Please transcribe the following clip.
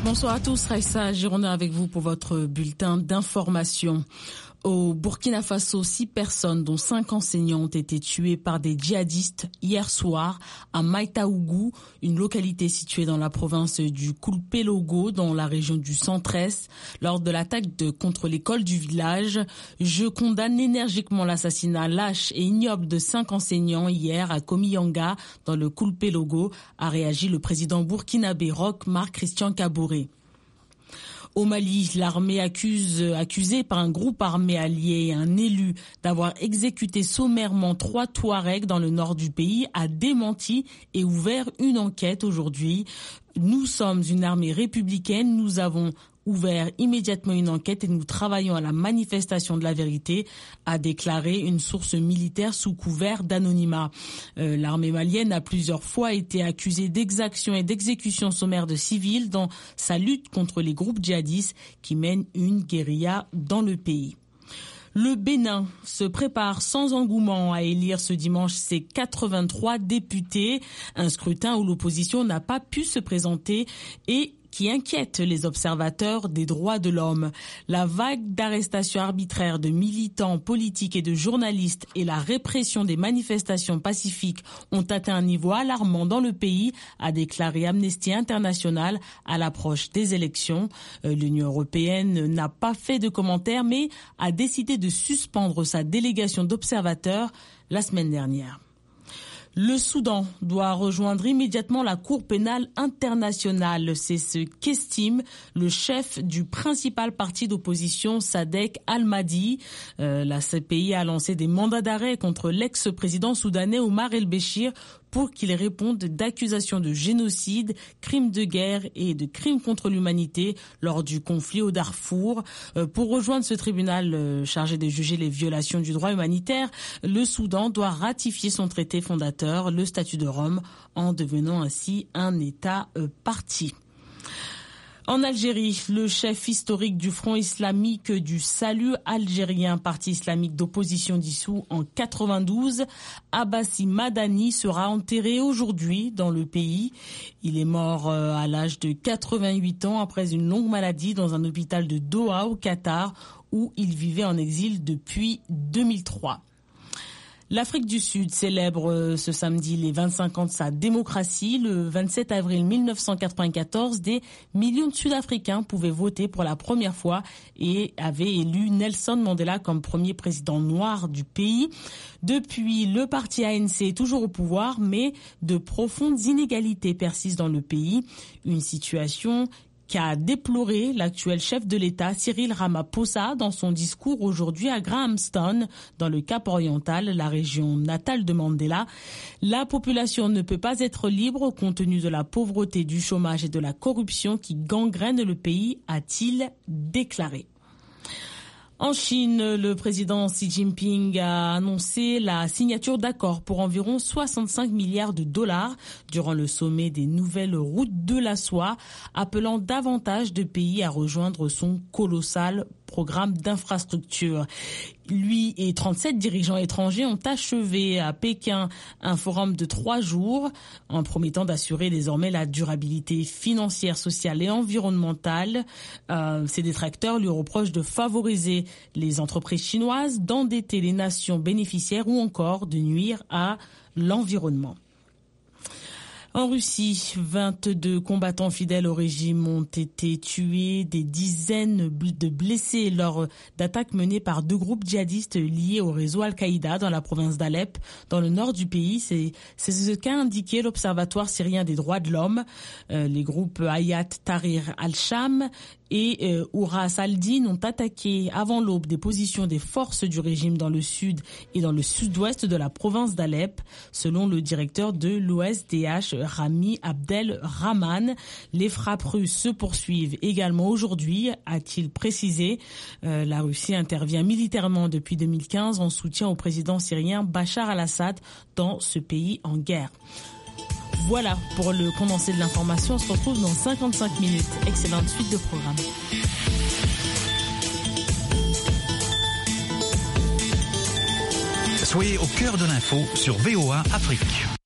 Bonsoir à tous, Raissa Girona avec vous pour votre bulletin d'information. Au Burkina Faso, 6 personnes, dont 5 enseignants, ont été tuées par des djihadistes hier soir à Maïtaougou, une localité située dans la province du Koulpelogo, dans la région du Centre-Est, lors de l'attaque contre l'école du village. Je condamne énergiquement l'assassinat lâche et ignoble de 5 enseignants hier à Komiyanga, dans le Koulpelogo, a réagi le président burkinabé Roch Marc Christian Kaboré. Au Mali, l'armée accusée par un groupe armé allié et un élu d'avoir exécuté sommairement 3 Touaregs dans le nord du pays a démenti et ouvert une enquête aujourd'hui. Nous sommes une armée républicaine, nous avons ouvert immédiatement une enquête et nous travaillons à la manifestation de la vérité, a déclaré une source militaire sous couvert d'anonymat. L'armée malienne a plusieurs fois été accusée d'exactions et d'exécutions sommaires de civils dans sa lutte contre les groupes djihadistes qui mènent une guérilla dans le pays. Le Bénin se prépare sans engouement à élire ce dimanche ses 83 députés, un scrutin où l'opposition n'a pas pu se présenter et qui inquiète les observateurs des droits de l'homme. La vague d'arrestations arbitraires de militants politiques et de journalistes et la répression des manifestations pacifiques ont atteint un niveau alarmant dans le pays, a déclaré Amnesty International à l'approche des élections. L'Union européenne n'a pas fait de commentaires mais a décidé de suspendre sa délégation d'observateurs la semaine dernière. Le Soudan doit rejoindre immédiatement la Cour pénale internationale. C'est ce qu'estime le chef du principal parti d'opposition, Sadek Al-Mahdi. La CPI a lancé des mandats d'arrêt contre l'ex-président soudanais Omar El-Béchir pour qu'il réponde d'accusations de génocide, crimes de guerre et de crimes contre l'humanité lors du conflit au Darfour. Pour rejoindre ce tribunal chargé de juger les violations du droit humanitaire, le Soudan doit ratifier son traité fondateur, le statut de Rome, en devenant ainsi un État partie. En Algérie, le chef historique du Front islamique du Salut algérien, parti islamique d'opposition dissous en 92, Abbassi Madani, sera enterré aujourd'hui dans le pays. Il est mort à l'âge de 88 ans après une longue maladie dans un hôpital de Doha au Qatar où il vivait en exil depuis 2003. L'Afrique du Sud célèbre ce samedi les 25 ans de sa démocratie. Le 27 avril 1994, des millions de Sud-Africains pouvaient voter pour la première fois et avaient élu Nelson Mandela comme premier président noir du pays. Depuis, le parti ANC est toujours au pouvoir, mais de profondes inégalités persistent dans le pays. Une situation qu'a déploré l'actuel chef de l'État Cyril Ramaphosa dans son discours aujourd'hui à Grahamstown, dans le Cap-Oriental, la région natale de Mandela. La population ne peut pas être libre compte tenu de la pauvreté, du chômage et de la corruption qui gangrènent le pays, a-t-il déclaré. En Chine, le président Xi Jinping a annoncé la signature d'accords pour environ 65 milliards de dollars durant le sommet des nouvelles routes de la soie, appelant davantage de pays à rejoindre son colossal programme d'infrastructure. Lui et 37 dirigeants étrangers ont achevé à Pékin un forum de 3 jours en promettant d'assurer désormais la durabilité financière, sociale et environnementale. Ses détracteurs lui reprochent de favoriser les entreprises chinoises, d'endetter les nations bénéficiaires ou encore de nuire à l'environnement. En Russie, 22 combattants fidèles au régime ont été tués, des dizaines de blessés lors d'attaques menées par 2 groupes djihadistes liés au réseau Al-Qaïda dans la province d'Alep, dans le nord du pays. C'est ce qu'a indiqué l'Observatoire syrien des droits de l'homme. Les groupes Hayat Tahrir al-Sham et Ouras al-Din ont attaqué avant l'aube des positions des forces du régime dans le sud et dans le sud-ouest de la province d'Alep, selon le directeur de l'OSDH Rami Abdel Rahman. Les frappes russes se poursuivent également aujourd'hui, a-t-il précisé. La Russie intervient militairement depuis 2015 en soutien au président syrien Bachar al-Assad dans ce pays en guerre. Voilà pour le condensé de l'information. On se retrouve dans 55 minutes. Excellente suite de programme. Soyez au cœur de l'info sur VOA Afrique.